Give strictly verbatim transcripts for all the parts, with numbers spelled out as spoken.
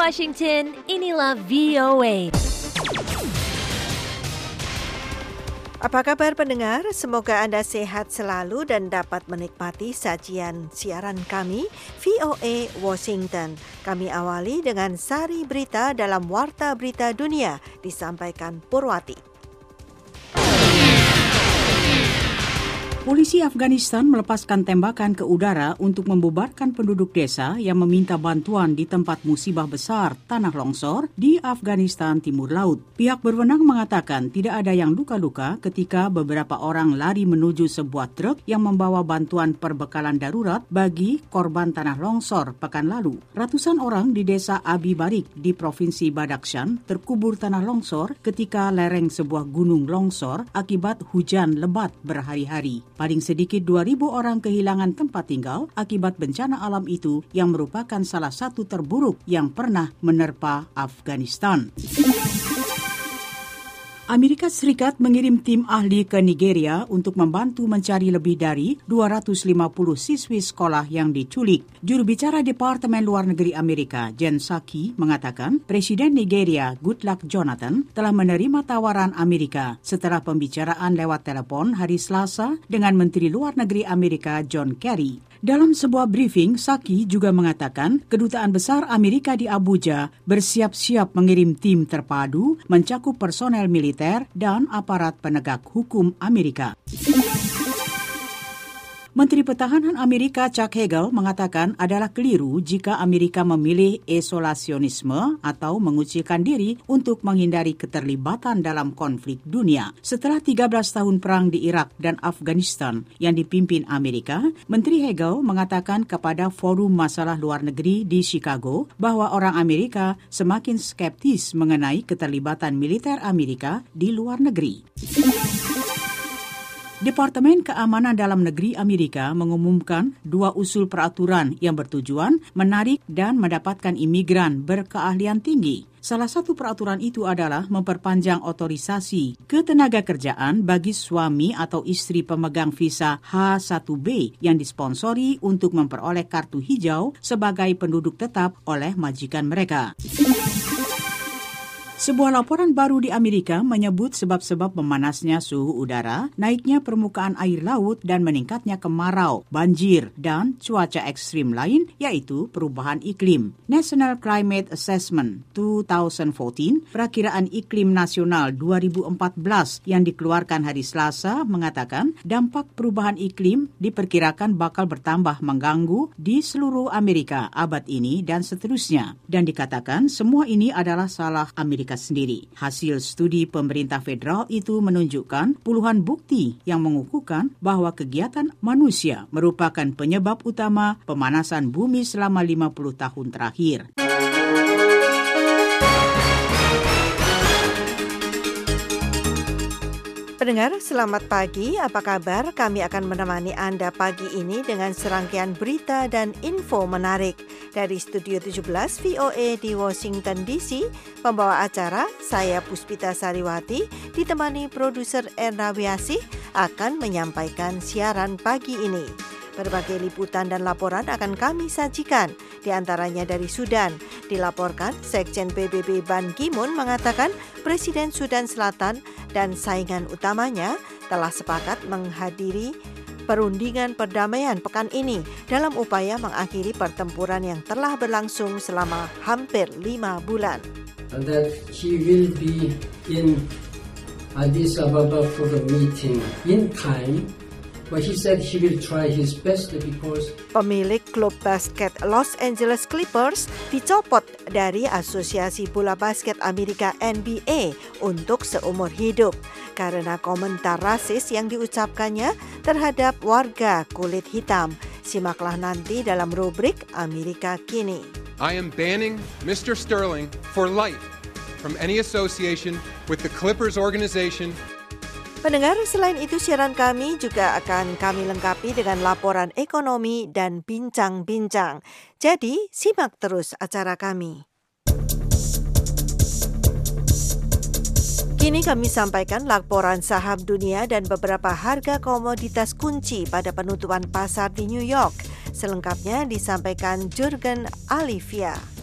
Washington, inilah V O A. Apa kabar pendengar? Semoga Anda sehat selalu dan dapat menikmati sajian siaran kami V O A Washington. Kami awali dengan sari berita dalam Warta Berita Dunia disampaikan Purwati. Polisi Afghanistan melepaskan tembakan ke udara untuk membubarkan penduduk desa yang meminta bantuan di tempat musibah besar tanah longsor di Afghanistan Timur Laut. Pihak berwenang mengatakan tidak ada yang luka-luka ketika beberapa orang lari menuju sebuah truk yang membawa bantuan perbekalan darurat bagi korban tanah longsor pekan lalu. Ratusan orang di desa Abi Barik di Provinsi Badakhshan terkubur tanah longsor ketika lereng sebuah gunung longsor akibat hujan lebat berhari-hari. Paling sedikit dua ribu orang kehilangan tempat tinggal akibat bencana alam itu yang merupakan salah satu terburuk yang pernah menerpa Afghanistan. Amerika Serikat mengirim tim ahli ke Nigeria untuk membantu mencari lebih dari dua ratus lima puluh siswi sekolah yang diculik. Juru bicara Departemen Luar Negeri Amerika, Jen Psaki, mengatakan Presiden Nigeria, Goodluck Jonathan, telah menerima tawaran Amerika setelah pembicaraan lewat telepon hari Selasa dengan Menteri Luar Negeri Amerika, John Kerry. Dalam sebuah briefing, Psaki juga mengatakan Kedutaan Besar Amerika di Abuja bersiap-siap mengirim tim terpadu mencakup personel militer dan aparat penegak hukum Amerika. Menteri Pertahanan Amerika Chuck Hagel mengatakan adalah keliru jika Amerika memilih isolasionisme atau mengucilkan diri untuk menghindari keterlibatan dalam konflik dunia. Setelah tiga belas tahun perang di Irak dan Afghanistan yang dipimpin Amerika, Menteri Hagel mengatakan kepada Forum Masalah Luar Negeri di Chicago bahwa orang Amerika semakin skeptis mengenai keterlibatan militer Amerika di luar negeri. Departemen Keamanan Dalam Negeri Amerika mengumumkan dua usul peraturan yang bertujuan menarik dan mendapatkan imigran berkeahlian tinggi. Salah satu peraturan itu adalah memperpanjang otorisasi ketenagakerjaan bagi suami atau istri pemegang visa H satu B yang disponsori untuk memperoleh kartu hijau sebagai penduduk tetap oleh majikan mereka. Sebuah laporan baru di Amerika menyebut sebab-sebab memanasnya suhu udara, naiknya permukaan air laut dan meningkatnya kemarau, banjir, dan cuaca ekstrim lain, yaitu perubahan iklim. National Climate Assessment dua ribu empat belas, Perakiraan Iklim Nasional dua ribu empat belas yang dikeluarkan hari Selasa mengatakan dampak perubahan iklim diperkirakan bakal bertambah mengganggu di seluruh Amerika abad ini dan seterusnya. Dan dikatakan semua ini adalah salah Amerika sendiri. Hasil studi pemerintah federal itu menunjukkan puluhan bukti yang mengukuhkan bahwa kegiatan manusia merupakan penyebab utama pemanasan bumi selama lima puluh tahun terakhir. Pendengar, selamat pagi. Apa kabar? Kami akan menemani Anda pagi ini dengan serangkaian berita dan info menarik. Dari Studio tujuh belas V O A di Washington D C, pembawa acara, saya Puspita Sariwati, ditemani produser Erna Wiasih, akan menyampaikan siaran pagi ini. Berbagai liputan dan laporan akan kami sajikan, di antaranya dari Sudan. Dilaporkan, Sekjen P B B Ban Ki-moon mengatakan Presiden Sudan Selatan dan saingan utamanya telah sepakat menghadiri perundingan perdamaian pekan ini dalam upaya mengakhiri pertempuran yang telah berlangsung selama hampir lima bulan. And that he will be in Addis Ababa for the meeting in time. But he said he will try his best because Pemilik klub basket Los Angeles Clippers dicopot dari Asosiasi Bola Basket Amerika N B A untuk seumur hidup karena komentar rasis yang diucapkannya terhadap warga kulit hitam. Simaklah nanti dalam rubrik Amerika Kini. I am banning Mister Sterling for life from any association with the Clippers organization. Pendengar, selain itu siaran kami juga akan kami lengkapi dengan laporan ekonomi dan bincang-bincang. Jadi, simak terus acara kami. Kini kami sampaikan laporan saham dunia dan beberapa harga komoditas kunci pada penutupan pasar di New York. Selengkapnya disampaikan Jurgen Alivia.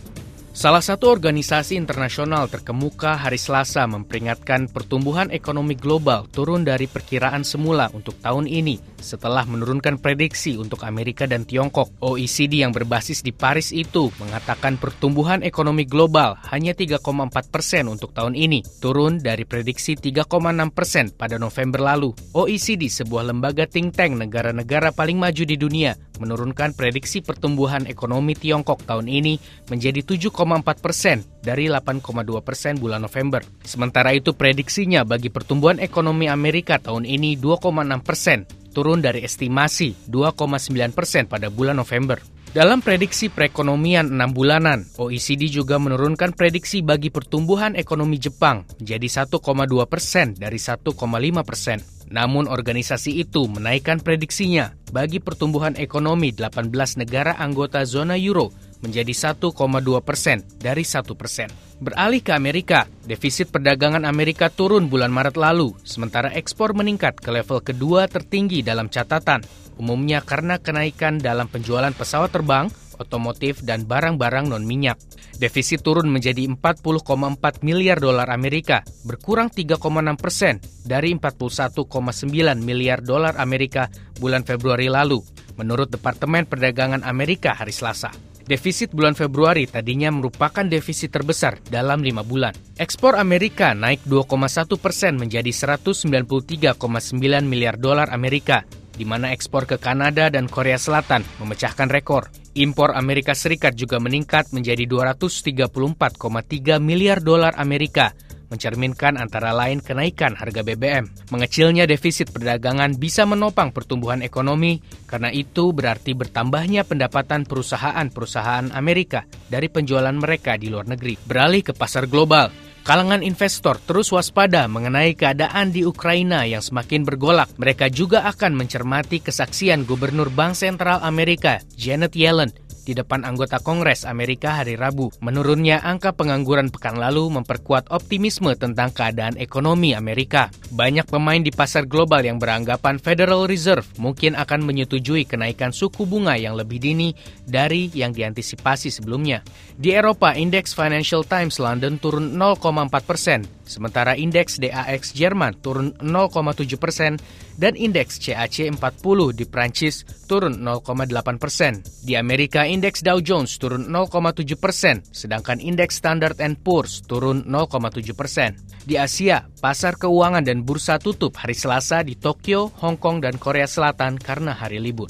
Salah satu organisasi internasional terkemuka hari Selasa memperingatkan pertumbuhan ekonomi global turun dari perkiraan semula untuk tahun ini setelah menurunkan prediksi untuk Amerika dan Tiongkok. O E C D yang berbasis di Paris itu mengatakan pertumbuhan ekonomi global hanya tiga koma empat persen untuk tahun ini, turun dari prediksi tiga koma enam persen pada November lalu. O E C D, sebuah lembaga think tank negara-negara paling maju di dunia, menurunkan prediksi pertumbuhan ekonomi Tiongkok tahun ini menjadi tujuh koma empat persen dari delapan koma dua persen bulan November. Sementara itu prediksinya bagi pertumbuhan ekonomi Amerika tahun ini dua koma enam persen, turun dari estimasi dua koma sembilan persen pada bulan November. Dalam prediksi perekonomian enam bulanan, O E C D juga menurunkan prediksi bagi pertumbuhan ekonomi Jepang menjadi satu koma dua persen dari satu koma lima persen. Namun organisasi itu menaikkan prediksinya bagi pertumbuhan ekonomi delapan belas negara anggota zona euro menjadi satu koma dua persen dari satu persen. Beralih ke Amerika, defisit perdagangan Amerika turun bulan Maret lalu, sementara ekspor meningkat ke level kedua tertinggi dalam catatan, umumnya karena kenaikan dalam penjualan pesawat terbang, otomotif, dan barang-barang non-minyak. Defisit turun menjadi empat puluh koma empat miliar dolar Amerika, berkurang tiga koma enam persen dari empat puluh satu koma sembilan miliar dolar Amerika bulan Februari lalu, menurut Departemen Perdagangan Amerika hari Selasa. Defisit bulan Februari tadinya merupakan defisit terbesar dalam lima bulan. Ekspor Amerika naik dua koma satu persen menjadi seratus sembilan puluh tiga koma sembilan miliar dolar Amerika, di mana ekspor ke Kanada dan Korea Selatan memecahkan rekor. Impor Amerika Serikat juga meningkat menjadi dua ratus tiga puluh empat koma tiga miliar dolar Amerika, mencerminkan antara lain kenaikan harga B B M. Mengecilnya defisit perdagangan bisa menopang pertumbuhan ekonomi, karena itu berarti bertambahnya pendapatan perusahaan-perusahaan Amerika dari penjualan mereka di luar negeri. Beralih ke pasar global, kalangan investor terus waspada mengenai keadaan di Ukraina yang semakin bergolak. Mereka juga akan mencermati kesaksian Gubernur Bank Sentral Amerika, Janet Yellen, di depan anggota Kongres Amerika hari Rabu. Menurunnya angka pengangguran pekan lalu memperkuat optimisme tentang keadaan ekonomi Amerika. Banyak pemain di pasar global yang beranggapan Federal Reserve mungkin akan menyetujui kenaikan suku bunga yang lebih dini dari yang diantisipasi sebelumnya. Di Eropa, indeks Financial Times London turun nol koma empat persen, sementara indeks D A X Jerman turun nol koma tujuh persen dan indeks C A C empat puluh di Prancis turun nol koma delapan persen. Di Amerika, indeks Dow Jones turun nol koma tujuh persen, sedangkan indeks Standard and Poor's turun nol koma tujuh persen. Di Asia, pasar keuangan dan bursa tutup hari Selasa di Tokyo, Hong Kong, dan Korea Selatan karena hari libur.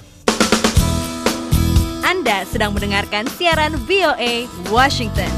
Anda sedang mendengarkan siaran V O A Washington.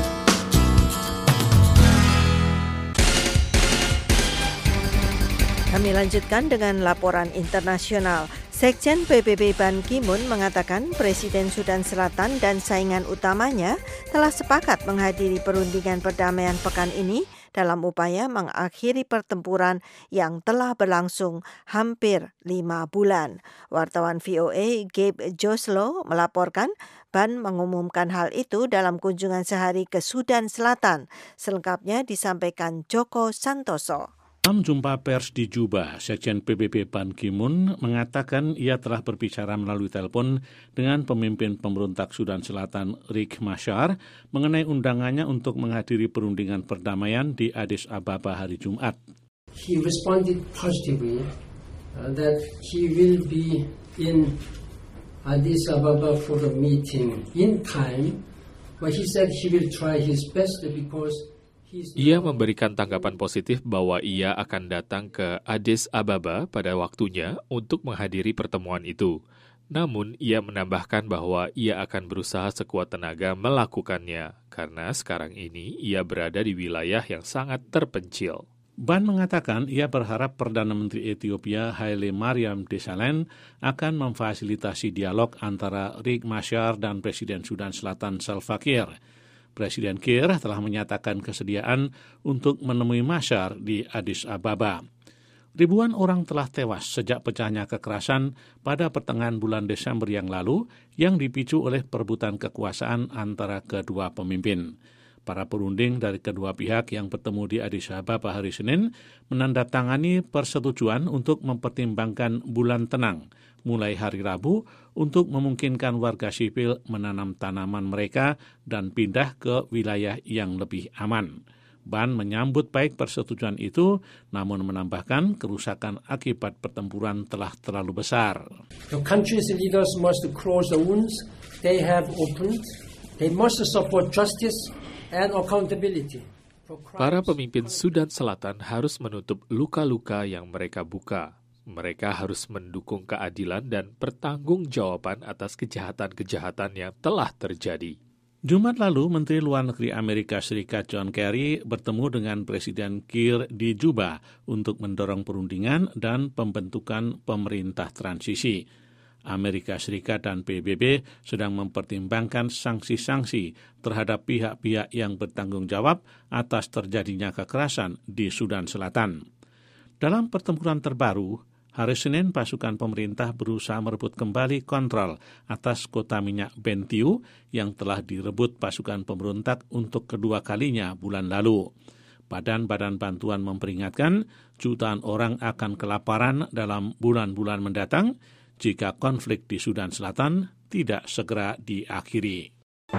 Kami lanjutkan dengan laporan internasional. Sekjen P B B Ban Ki-moon mengatakan Presiden Sudan Selatan dan saingan utamanya telah sepakat menghadiri perundingan perdamaian pekan ini dalam upaya mengakhiri pertempuran yang telah berlangsung hampir lima bulan. Wartawan V O A Gabe Joslow melaporkan Ban mengumumkan hal itu dalam kunjungan sehari ke Sudan Selatan. Selengkapnya disampaikan Joko Santoso. Dalam jumpa pers di Juba, Sekjen P B B Ban Ki-moon mengatakan ia telah berbicara melalui telepon dengan pemimpin pemberontak Sudan Selatan Riek Machar mengenai undangannya untuk menghadiri perundingan perdamaian di Addis Ababa hari Jumat. He responded positively uh, that he will be in Addis Ababa for the meeting in time, but he said he will try his best because ia memberikan tanggapan positif bahwa ia akan datang ke Addis Ababa pada waktunya untuk menghadiri pertemuan itu. Namun, ia menambahkan bahwa ia akan berusaha sekuat tenaga melakukannya, karena sekarang ini ia berada di wilayah yang sangat terpencil. Ban mengatakan ia berharap Perdana Menteri Ethiopia Haile Mariam Desalegn akan memfasilitasi dialog antara Riek Machar dan Presiden Sudan Selatan Salva Kiir. Presiden Kiir telah menyatakan kesediaan untuk menemui Machar di Addis Ababa. Ribuan orang telah tewas sejak pecahnya kekerasan pada pertengahan bulan Desember yang lalu yang dipicu oleh perebutan kekuasaan antara kedua pemimpin. Para perunding dari kedua pihak yang bertemu di Addis Ababa hari Senin menandatangani persetujuan untuk mempertimbangkan bulan tenang mulai hari Rabu untuk memungkinkan warga sipil menanam tanaman mereka dan pindah ke wilayah yang lebih aman. Ban menyambut baik persetujuan itu, namun menambahkan kerusakan akibat pertempuran telah terlalu besar. The country's leaders must close the wounds they have opened. They must support justice and accountability. Para pemimpin Sudan Selatan harus menutup luka-luka yang mereka buka. Mereka harus mendukung keadilan dan pertanggungjawaban atas kejahatan-kejahatan yang telah terjadi. Jumat lalu, Menteri Luar Negeri Amerika Serikat John Kerry bertemu dengan Presiden Kiir di Juba untuk mendorong perundingan dan pembentukan pemerintah transisi. Amerika Serikat dan P B B sedang mempertimbangkan sanksi-sanksi terhadap pihak-pihak yang bertanggung jawab atas terjadinya kekerasan di Sudan Selatan. Dalam pertempuran terbaru, hari Senin pasukan pemerintah berusaha merebut kembali kontrol atas kota minyak Bentiu yang telah direbut pasukan pemberontak untuk kedua kalinya bulan lalu. Badan-badan bantuan memperingatkan jutaan orang akan kelaparan dalam bulan-bulan mendatang jika konflik di Sudan Selatan tidak segera diakhiri.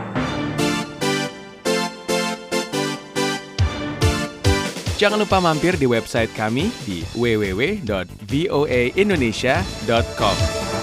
Jangan lupa mampir di website kami di w w w dot v o a indonesia dot com.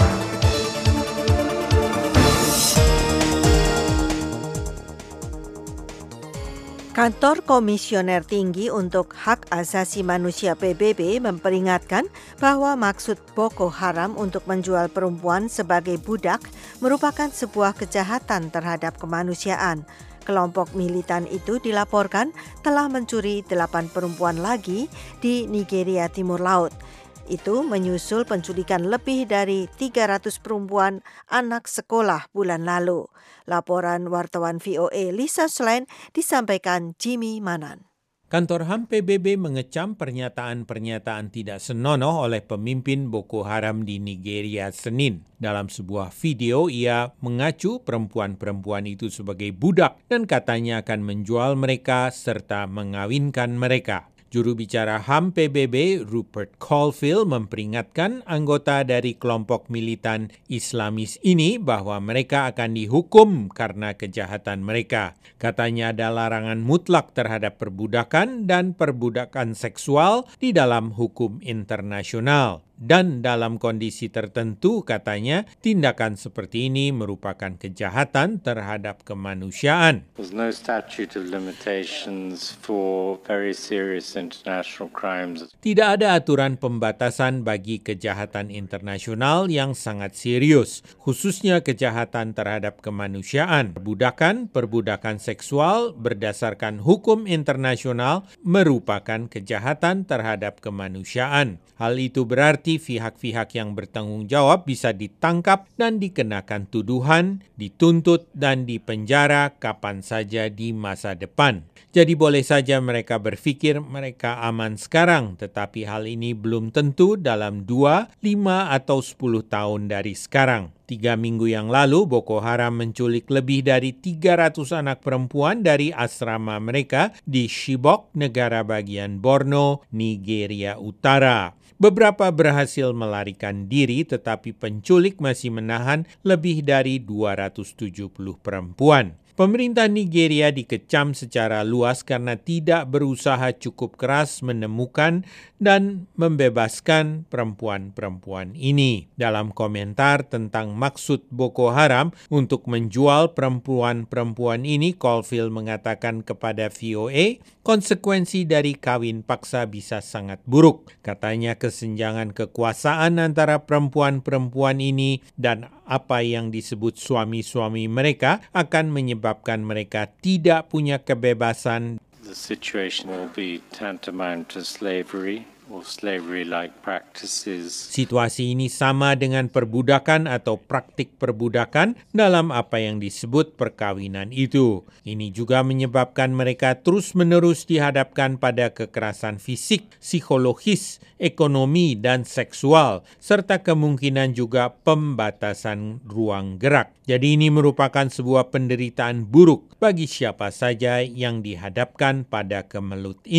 Kantor Komisioner Tinggi untuk Hak Asasi Manusia P B B memperingatkan bahwa maksud Boko Haram untuk menjual perempuan sebagai budak merupakan sebuah kejahatan terhadap kemanusiaan. Kelompok militan itu dilaporkan telah mencuri delapan perempuan lagi di Nigeria Timur Laut. Itu menyusul penculikan lebih dari tiga ratus perempuan anak sekolah bulan lalu. Laporan wartawan V O A Lisa Schlein disampaikan Jimmy Manan. Kantor H A M P B B mengecam pernyataan-pernyataan tidak senonoh oleh pemimpin Boko Haram di Nigeria Senin. Dalam sebuah video, ia mengacu perempuan-perempuan itu sebagai budak dan katanya akan menjual mereka serta mengawinkan mereka. Juru bicara H A M P B B Rupert Colville memperingatkan anggota dari kelompok militan Islamis ini bahwa mereka akan dihukum karena kejahatan mereka. Katanya ada larangan mutlak terhadap perbudakan dan perbudakan seksual di dalam hukum internasional. Dan dalam kondisi tertentu, katanya, tindakan seperti ini merupakan kejahatan terhadap kemanusiaan. There's no statute of limitations for very serious international crimes. Tidak ada aturan pembatasan bagi kejahatan internasional yang sangat serius, khususnya kejahatan terhadap kemanusiaan. Perbudakan, perbudakan seksual berdasarkan hukum internasional merupakan kejahatan terhadap kemanusiaan. Hal itu berarti pihak-pihak yang bertanggung jawab bisa ditangkap dan dikenakan tuduhan, dituntut dan dipenjara kapan saja di masa depan. Jadi boleh saja mereka berpikir mereka aman sekarang, tetapi hal ini belum tentu dalam dua, lima atau sepuluh tahun dari sekarang. Tiga minggu yang lalu, Boko Haram menculik lebih dari tiga ratus anak perempuan dari asrama mereka di Chibok, negara bagian Borno, Nigeria Utara. Beberapa berhasil melarikan diri, tetapi penculik masih menahan lebih dari dua ratus tujuh puluh perempuan. Pemerintah Nigeria dikecam secara luas karena tidak berusaha cukup keras menemukan dan membebaskan perempuan-perempuan ini. Dalam komentar tentang maksud Boko Haram untuk menjual perempuan-perempuan ini, Colville mengatakan kepada V O A, konsekuensi dari kawin paksa bisa sangat buruk. Katanya kesenjangan kekuasaan antara perempuan-perempuan ini dan apa yang disebut suami-suami mereka akan menyebabkan mereka tidak punya kebebasan. The situation will be tantamount to slavery or slavery-like practices. Situasi ini sama dengan perbudakan atau praktik perbudakan dalam apa yang disebut perkawinan itu. Ini juga menyebabkan mereka terus-menerus dihadapkan pada kekerasan fisik, psikologis, ekonomi, dan seksual, serta kemungkinan juga pembatasan ruang gerak. Jadi ini merupakan sebuah penderitaan buruk bagi siapa saja yang dihadapkan pada kemelut ini.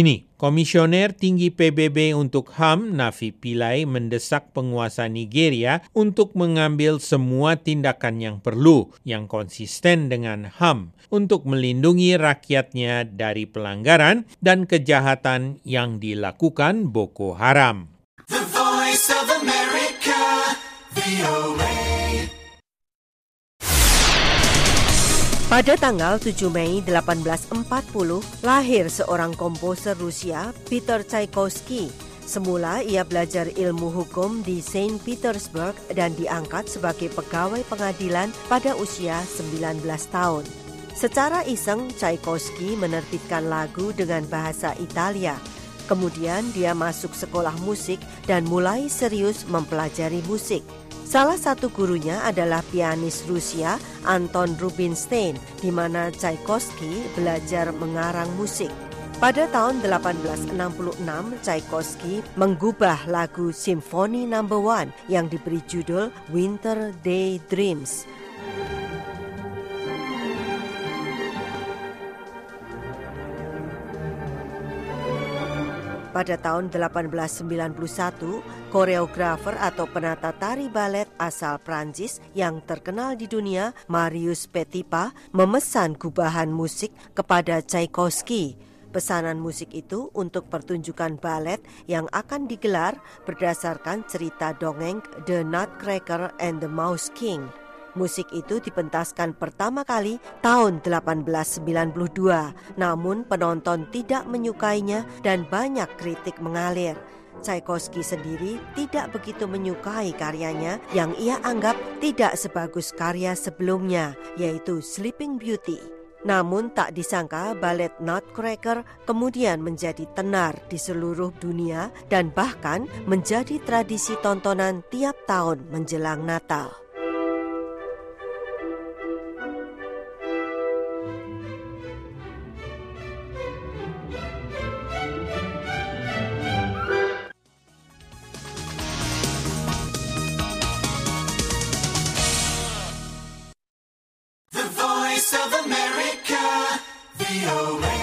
Komisioner Tinggi P B B untuk H A M, Nafi Pillay, mendesak penguasa Nigeria untuk mengambil semua tindakan yang perlu, yang konsisten dengan H A M, untuk melindungi rakyatnya dari pelanggaran dan kejahatan yang dilakukan Boko Haram. The Voice of America, V O A. Pada tanggal tujuh Mei delapan belas empat puluh, lahir seorang komposer Rusia, Peter Tchaikovsky. Semula ia belajar ilmu hukum di Saint Petersburg dan diangkat sebagai pegawai pengadilan pada usia sembilan belas tahun. Secara iseng, Tchaikovsky menerbitkan lagu dengan bahasa Italia. Kemudian dia masuk sekolah musik dan mulai serius mempelajari musik. Salah satu gurunya adalah pianis Rusia Anton Rubinstein, di mana Tchaikovsky belajar mengarang musik. Pada tahun delapan belas enam puluh enam, Tchaikovsky menggubah lagu Symphony Number One yang diberi judul Winter Day Dreams. Pada tahun delapan belas sembilan puluh satu, koreografer atau penata tari balet asal Prancis yang terkenal di dunia, Marius Petipa, memesan gubahan musik kepada Tchaikovsky. Pesanan musik itu untuk pertunjukan balet yang akan digelar berdasarkan cerita dongeng The Nutcracker and the Mouse King. Musik itu dipentaskan pertama kali tahun delapan belas sembilan puluh dua, namun penonton tidak menyukainya dan banyak kritik mengalir. Tchaikovsky sendiri tidak begitu menyukai karyanya yang ia anggap tidak sebagus karya sebelumnya, yaitu Sleeping Beauty. Namun tak disangka balet Nutcracker kemudian menjadi tenar di seluruh dunia dan bahkan menjadi tradisi tontonan tiap tahun menjelang Natal. Of America, V O A.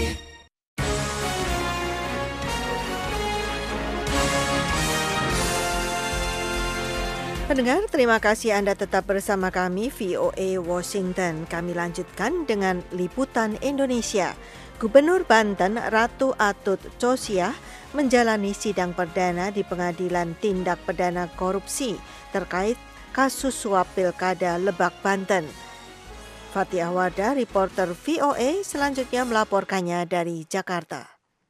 Pendengar, terima kasih Anda tetap bersama kami V O A Washington. Kami lanjutkan dengan liputan Indonesia. Gubernur Banten Ratu Atut Chosyah menjalani sidang perdana di Pengadilan Tindak Pidana Korupsi terkait kasus suap Pilkada Lebak, Banten. Fatia Wardah, reporter V O A, selanjutnya melaporkannya dari Jakarta.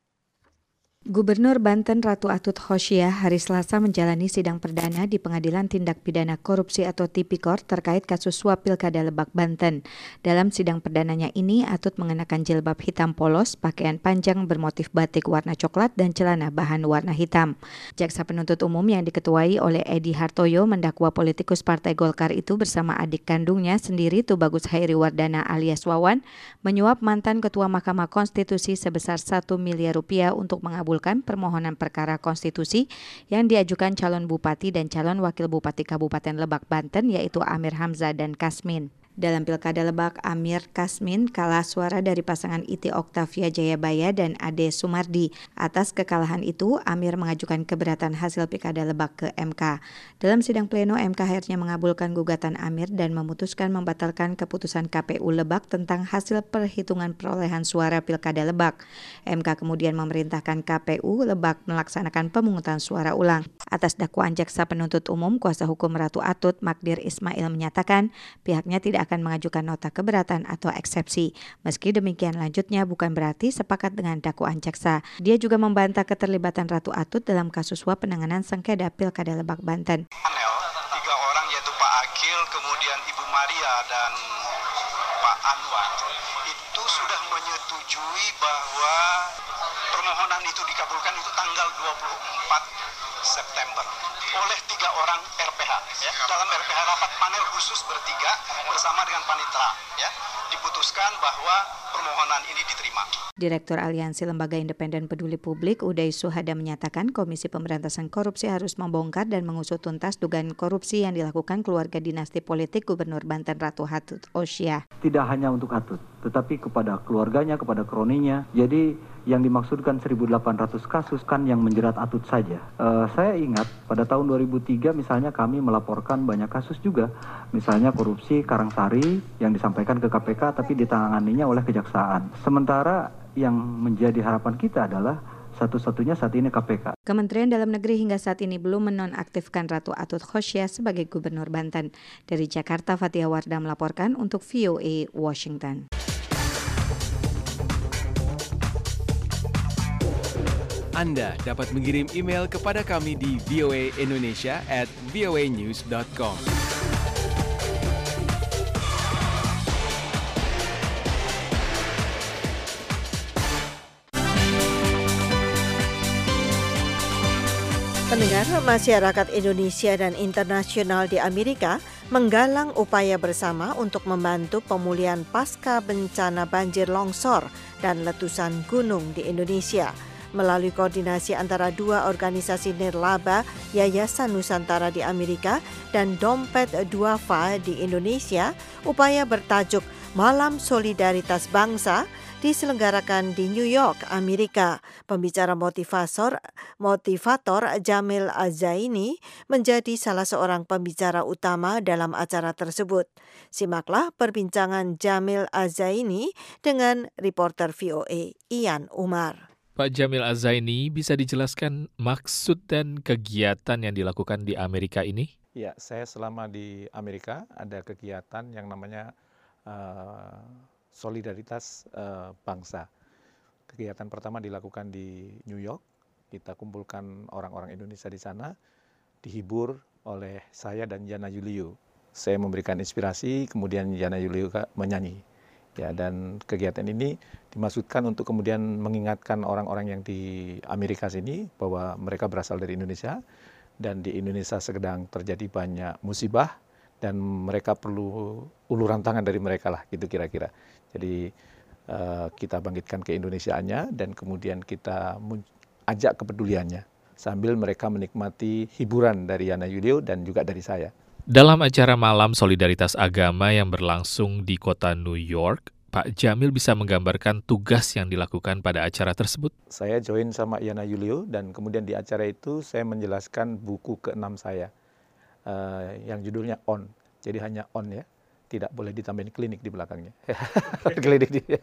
Gubernur Banten Ratu Atut Chosyah hari Selasa menjalani sidang perdana di Pengadilan Tindak Pidana Korupsi atau Tipikor terkait kasus suap Pilkada Lebak, Banten. Dalam sidang perdananya ini, Atut mengenakan jilbab hitam polos, pakaian panjang bermotif batik warna coklat dan celana bahan warna hitam. Jaksa penuntut umum yang diketuai oleh Edi Hartoyo mendakwa politikus Partai Golkar itu bersama adik kandungnya sendiri Tubagus Hairi Wardana alias Wawan menyuap mantan Ketua Mahkamah Konstitusi sebesar satu miliar rupiah untuk mengabulkan permohonan perkara konstitusi yang diajukan calon bupati dan calon wakil bupati Kabupaten Lebak, Banten yaitu Amir Hamzah dan Kasmin. Dalam Pilkada Lebak, Amir Kasmin kalah suara dari pasangan Iti Oktavia Jayabaya dan Ade Sumardi. Atas kekalahan itu, Amir mengajukan keberatan hasil Pilkada Lebak ke M K. Dalam sidang pleno, M K akhirnya mengabulkan gugatan Amir dan memutuskan membatalkan keputusan K P U Lebak tentang hasil perhitungan perolehan suara Pilkada Lebak. M K kemudian memerintahkan K P U Lebak melaksanakan pemungutan suara ulang. Atas dakwaan jaksa penuntut umum, kuasa hukum Ratu Atut, Magdir Ismail, menyatakan pihaknya tidak akan mengajukan nota keberatan atau eksepsi. Meski demikian, lanjutnya bukan berarti sepakat dengan dakwaan jaksa. Dia juga membantah keterlibatan Ratu Atut dalam kasus suap penanganan sengketa Pilkada Lebak, Banten. Panel, tiga orang yaitu Pak Akil, kemudian Ibu Maria dan Pak Anwar itu sudah menyetujui bahwa permohonan itu dikabulkan itu tanggal dua puluh empat September oleh tiga orang R P H ya. Dalam R P H rapat panel khusus bertiga bersama dengan panitera ya, diputuskan bahwa permohonan ini diterima. Direktur Aliansi Lembaga Independen Peduli Publik Uday Suhada menyatakan Komisi Pemberantasan Korupsi harus membongkar dan mengusut tuntas dugaan korupsi yang dilakukan keluarga dinasti politik Gubernur Banten Ratu Atut Chosyah. Tidak hanya untuk Atut, tetapi kepada keluarganya, kepada kroninya. Jadi yang dimaksudkan seribu delapan ratus kasus kan yang menjerat Atut saja. Uh, saya ingat pada tahun dua ribu tiga misalnya kami melaporkan banyak kasus juga. Misalnya korupsi Karangsari yang disampaikan ke K P K tapi ditanganinya oleh Kejaksaan. Sementara yang menjadi harapan kita adalah satu-satunya saat ini K P K. Kementerian Dalam Negeri hingga saat ini belum menonaktifkan Ratu Atut Khosyah sebagai Gubernur Banten. Dari Jakarta, Fathia Wardah melaporkan untuk V O A Washington. Anda dapat mengirim email kepada kami di v o a indonesia at v o a news dot com. Pendengar, masyarakat Indonesia dan internasional di Amerika menggalang upaya bersama untuk membantu pemulihan pasca bencana banjir longsor dan letusan gunung di Indonesia. Melalui koordinasi antara dua organisasi nirlaba, Yayasan Nusantara di Amerika dan Dompet Duafa di Indonesia, upaya bertajuk Malam Solidaritas Bangsa diselenggarakan di New York, Amerika. Pembicara motivator, motivator Jamil Az-Zaini menjadi salah seorang pembicara utama dalam acara tersebut. Simaklah perbincangan Jamil Az-Zaini dengan reporter V O A Ian Umar. Pak Jamil Az-Zaini, bisa dijelaskan maksud dan kegiatan yang dilakukan di Amerika ini? Ya, saya selama di Amerika ada kegiatan yang namanya uh, Solidaritas uh, Bangsa. Kegiatan pertama dilakukan di New York. Kita kumpulkan orang-orang Indonesia di sana, dihibur oleh saya dan Yana Yulio. Saya memberikan inspirasi, kemudian Yana Yulio menyanyi. Ya, dan kegiatan ini dimaksudkan untuk kemudian mengingatkan orang-orang yang di Amerika sini bahwa mereka berasal dari Indonesia dan di Indonesia sedang terjadi banyak musibah dan mereka perlu uluran tangan dari mereka lah, gitu kira-kira. Jadi uh, kita bangkitkan keindonesiaannya dan kemudian kita ajak kepeduliannya sambil mereka menikmati hiburan dari Yana Yulio dan juga dari saya. Dalam acara Malam Solidaritas Agama yang berlangsung di kota New York, Pak Jamil bisa menggambarkan tugas yang dilakukan pada acara tersebut? Saya join sama Yana Yulio dan kemudian di acara itu saya menjelaskan buku keenam saya uh, yang judulnya On. Jadi hanya On ya, tidak boleh ditambahin klinik di belakangnya. Klinik dia.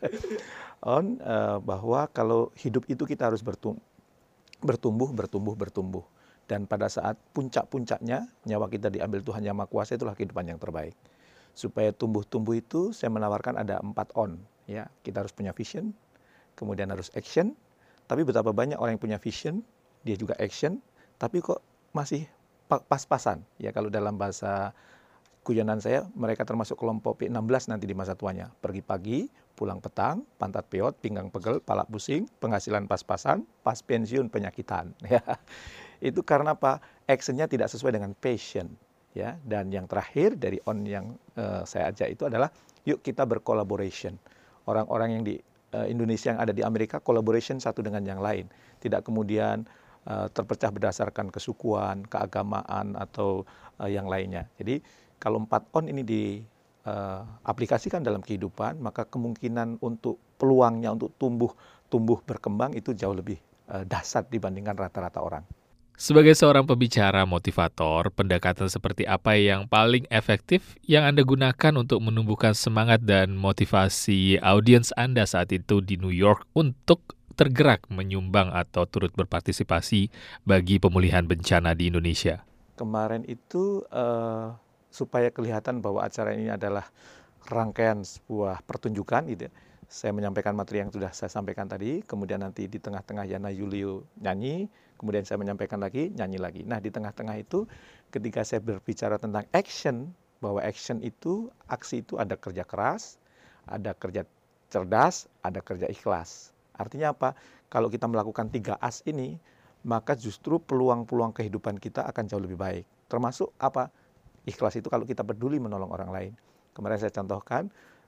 On uh, bahwa kalau hidup itu kita harus bertumbuh, bertumbuh, bertumbuh, bertumbuh. Dan pada saat puncak-puncaknya, nyawa kita diambil Tuhan Yang Maha Kuasa, itulah kehidupan yang terbaik. Supaya tumbuh-tumbuh itu, saya menawarkan ada empat on. Ya, kita harus punya vision, kemudian harus action. Tapi betapa banyak orang yang punya vision, dia juga action, tapi kok masih pas-pasan. Ya, kalau dalam bahasa guyonan saya, mereka termasuk kelompok P enam belas nanti di masa tuanya. Pergi pagi, pulang petang, pantat peot, pinggang pegel, palak pusing, penghasilan pas-pasan, pas pensiun penyakitan. Ya. Itu karena apa? Actionnya tidak sesuai dengan passion, ya. Dan yang terakhir dari on yang uh, saya ajak itu adalah yuk kita bercollaboration. Orang-orang yang di uh, Indonesia yang ada di Amerika collaboration satu dengan yang lain, tidak kemudian uh, terpecah berdasarkan kesukuan, keagamaan atau uh, yang lainnya. Jadi kalau empat on ini diaplikasikan uh, dalam kehidupan, maka kemungkinan untuk peluangnya untuk tumbuh tumbuh berkembang itu jauh lebih uh, dahsyat dibandingkan rata-rata orang. Sebagai seorang pembicara motivator, pendekatan seperti apa yang paling efektif yang Anda gunakan untuk menumbuhkan semangat dan motivasi audiens Anda saat itu di New York untuk tergerak menyumbang atau turut berpartisipasi bagi pemulihan bencana di Indonesia? Kemarin itu uh, supaya kelihatan bahwa acara ini adalah rangkaian sebuah pertunjukan gitu ya. Saya menyampaikan materi yang sudah saya sampaikan tadi, kemudian nanti di tengah-tengah Yana Yulio nyanyi, kemudian saya menyampaikan lagi, nyanyi lagi. Nah di tengah-tengah itu ketika saya berbicara tentang action, bahwa action itu, aksi itu ada kerja keras, ada kerja cerdas, ada kerja ikhlas. Artinya apa? Kalau kita melakukan tiga as ini, maka justru peluang-peluang kehidupan kita akan jauh lebih baik. Termasuk apa? Ikhlas itu kalau kita peduli menolong orang lain. Kemarin saya contohkan,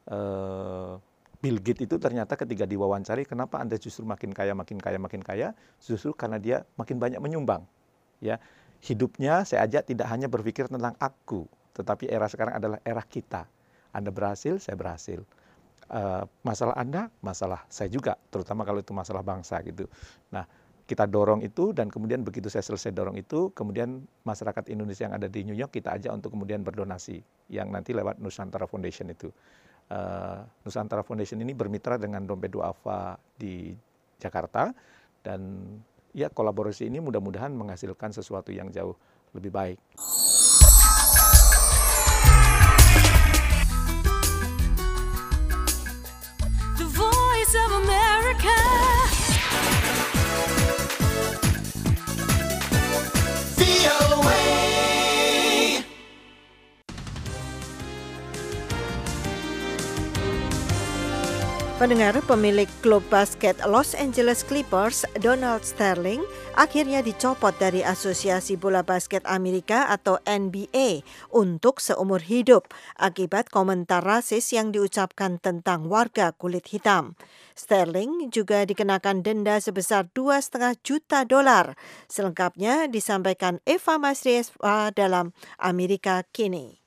eh, Bill Gates itu ternyata ketika diwawancari, kenapa Anda justru makin kaya, makin kaya, makin kaya? Justru karena dia makin banyak menyumbang. Ya, hidupnya saya ajak tidak hanya berpikir tentang aku, tetapi era sekarang adalah era kita. Anda berhasil, saya berhasil. Uh, masalah Anda, masalah saya juga, terutama kalau itu masalah bangsa gitu. Nah, kita dorong itu dan kemudian begitu saya selesai dorong itu, kemudian masyarakat Indonesia yang ada di New York kita ajak untuk kemudian berdonasi, yang nanti lewat Nusantara Foundation itu. Uh, Nusantara Foundation ini bermitra dengan Dompet Duafa di Jakarta, dan ya kolaborasi ini mudah-mudahan menghasilkan sesuatu yang jauh lebih baik. Of America. V O A. Pendengar, pemilik klub basket Los Angeles Clippers, Donald Sterling, akhirnya dicopot dari Asosiasi Bola Basket Amerika atau N B A untuk seumur hidup akibat komentar rasis yang diucapkan tentang warga kulit hitam. Sterling juga dikenakan denda sebesar dua setengah juta dolar. Selengkapnya disampaikan Eva Masrieva dalam Amerika Kini.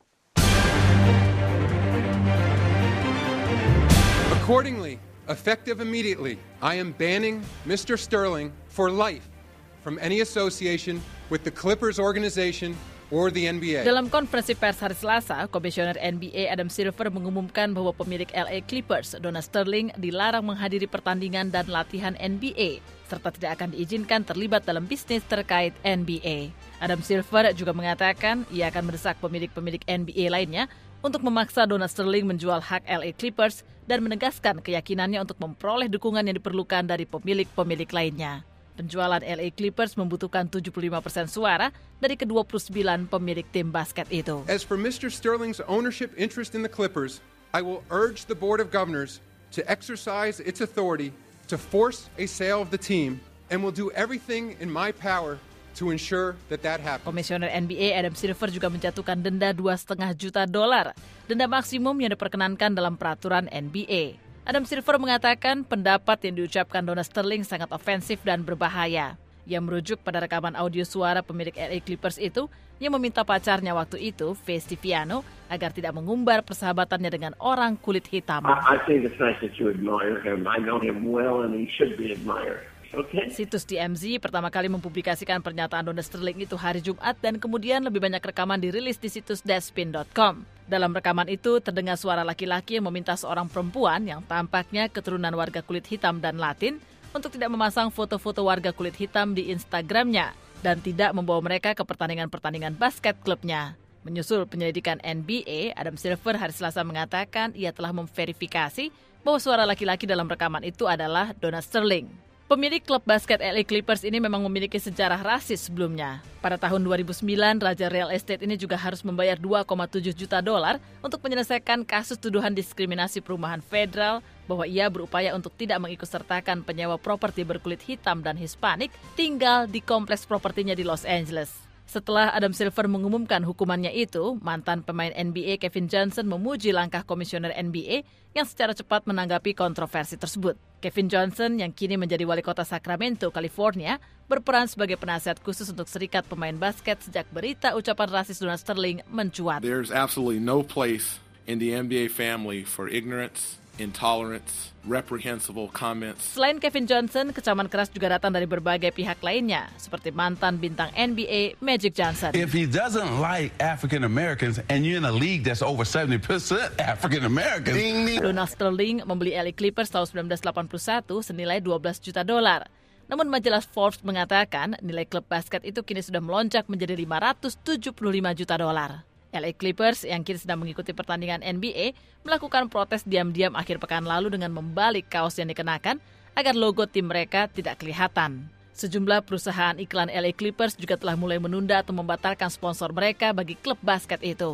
Accordingly, effective immediately, I am banning Mister Sterling for life from any association with the Clippers organization or the N B A. Dalam konferensi pers hari Selasa, Komisioner N B A Adam Silver mengumumkan bahwa pemilik L A Clippers, Donald Sterling, dilarang menghadiri pertandingan dan latihan N B A, serta tidak akan diizinkan terlibat dalam bisnis terkait N B A. Adam Silver juga mengatakan ia akan mendesak pemilik-pemilik N B A lainnya untuk memaksa Donald Sterling menjual hak L A Clippers dan menegaskan keyakinannya untuk memperoleh dukungan yang diperlukan dari pemilik-pemilik lainnya. Penjualan L A Clippers membutuhkan tujuh puluh lima persen suara dari ke dua puluh sembilan pemilik tim basket itu. As for Mister Sterling's ownership interest in the Clippers, I will urge the Board of Governors to exercise its authority to force a sale of the team and will do everything in my power to ensure that that happens. Komisioner N B A Adam Silver juga menjatuhkan denda dua setengah juta dolar, denda maksimum yang diperkenankan dalam peraturan N B A. Adam Silver mengatakan pendapat yang diucapkan Donald Sterling sangat ofensif dan berbahaya. Ia merujuk pada rekaman audio suara pemilik L A Clippers itu yang meminta pacarnya waktu itu, Faye Stiviano, agar tidak mengumbar persahabatannya dengan orang kulit hitam. I, I think it's nice that you admire him. I know him well and he should be admired. Okay. Situs D M Z pertama kali mempublikasikan pernyataan Donald Sterling itu hari Jumat dan kemudian lebih banyak rekaman dirilis di situs deadspin dot com. Dalam rekaman itu terdengar suara laki-laki yang meminta seorang perempuan yang tampaknya keturunan warga kulit hitam dan Latin untuk tidak memasang foto-foto warga kulit hitam di Instagramnya dan tidak membawa mereka ke pertandingan-pertandingan basket klubnya. Menyusul penyelidikan N B A, Adam Silver hari Selasa mengatakan ia telah memverifikasi bahwa suara laki-laki dalam rekaman itu adalah Donald Sterling. Pemilik klub basket L A Clippers ini memang memiliki sejarah rasis sebelumnya. Pada tahun dua ribu sembilan, Raja Real Estate ini juga harus membayar dua koma tujuh juta dolar untuk menyelesaikan kasus tuduhan diskriminasi perumahan federal bahwa ia berupaya untuk tidak mengikutsertakan penyewa properti berkulit hitam dan Hispanik tinggal di kompleks propertinya di Los Angeles. Setelah Adam Silver mengumumkan hukumannya itu, mantan pemain N B A Kevin Johnson memuji langkah komisioner N B A yang secara cepat menanggapi kontroversi tersebut. Kevin Johnson yang kini menjadi wali kota Sacramento, California, berperan sebagai penasihat khusus untuk serikat pemain basket sejak berita ucapan rasis Donald Sterling mencuat. There's absolutely no place in the N B A family for ignorance, intolerance, reprehensible comments. Selain Kevin Johnson, kecaman keras juga datang dari berbagai pihak lainnya, seperti mantan bintang N B A Magic Johnson. If he doesn't like African Americans and you're in a league that's over seventy percent African Americans. Donald Sterling membeli L A Clippers tahun sembilan belas delapan puluh satu senilai dua belas juta dolar. Namun majalah Forbes mengatakan nilai klub basket itu kini sudah melonjak menjadi lima ratus tujuh puluh lima juta dolar. L A Clippers yang kini sedang mengikuti pertandingan N B A melakukan protes diam-diam akhir pekan lalu dengan membalik kaos yang dikenakan agar logo tim mereka tidak kelihatan. Sejumlah perusahaan iklan L A Clippers juga telah mulai menunda atau membatalkan sponsor mereka bagi klub basket itu.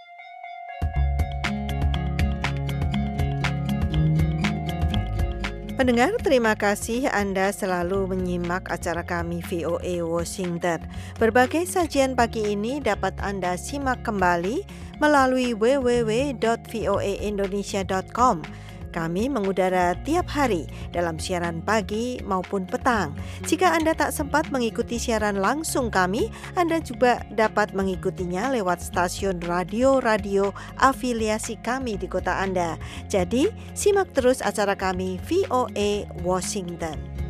Pendengar, terima kasih Anda selalu menyimak acara kami V O A Washington. Berbagai sajian pagi ini dapat Anda simak kembali melalui w w w dot v o a indonesia dot com. Kami mengudara tiap hari dalam siaran pagi maupun petang. Jika Anda tak sempat mengikuti siaran langsung kami, Anda juga dapat mengikutinya lewat stasiun radio-radio afiliasi kami di kota Anda. Jadi, simak terus acara kami V O A Washington.